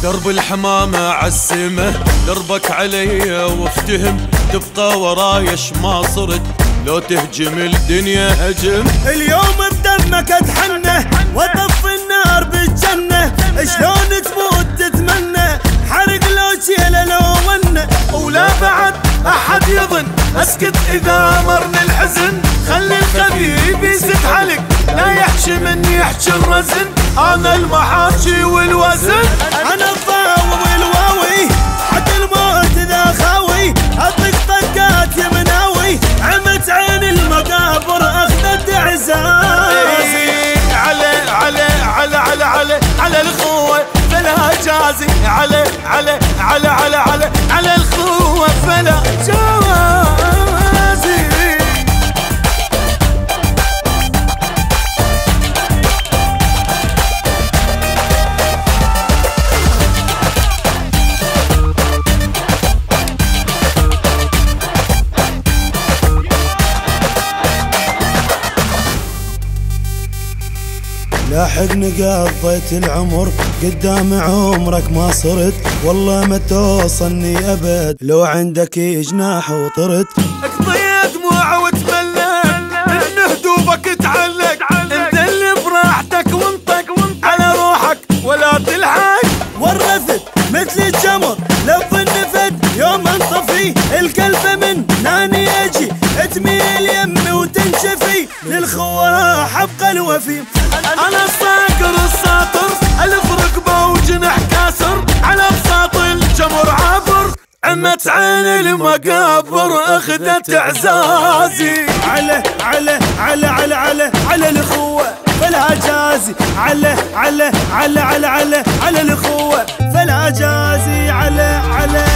درب الحمامة عالسمة دربك علي وافتهم تبقى ورايش ما صرت لو تهجم الدنيا هجم. اليوم بدمك اتحنى وطف النار بالجنة شلون تموت تتمنى حرق لو شيله لو ونه ولا بعد احد يظن اسكت اذا مرني الحزن خلي الخبيب يزد حلق لا يحشي من يحشي الرزن انا المحاشي والوزن انا الضاوي والواوي حتى الموت ذا خاوي اطق طقات يا مناوي عمت عين المقابر اخذت عزازي على على على على على على الاخوه فلا جازي على على على على على على الاخوه فلا جازي. لاحقني قضيت العمر قدام عمرك ما صرت والله ما توصلني ابد لو عندك جناح وطرت اقضي دموع وتملى ان هدوبك تعلق انت اللي براحتك وانطق على روحك ولا تلحق ورثت مثل الجمر لف النفد يوم انطفي الكلفه من ناني اجي تميل يمي وتنشفي للخوه حبق الوفي انا الصاقر الساطر الف ركبه وجنح كاسر على بساط الجمر عابر عمت عين المقابر اخذت اعزازي على على على على على على الاخوه فلا جازي على على على على على على الاخوه فلا جازي على على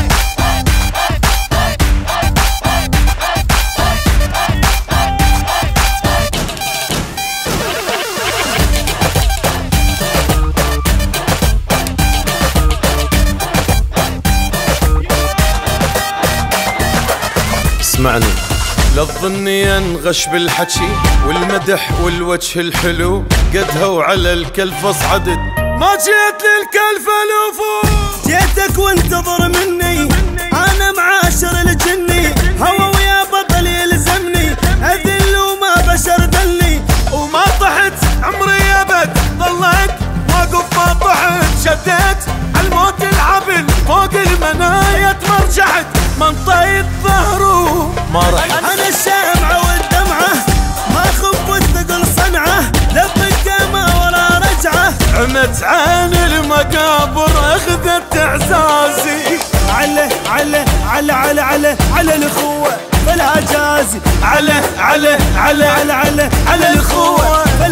اسمعني لا تظني انغش بالحكي والمدح والوجه الحلو قدها وعلى الكلفة صعدت ما جيت للكلفة لفوق جيتك وانتظر مني انا معاشر الجني هوا ويا بطل يلزمني اذل وما بشر دلني وما طحت عمري ابد ظليت واقف ما طحت شديت عالموت العبل فوق المناية مرجعت منطيت ظهره ما رح انا الشمعة والدمعة ما خف والثقل صنعة لبك ما ورا رجعة عمت عين المقابر اخذت اعزازي على على على على على على الاخوة فلا جازي على على على على على على الاخوة فلا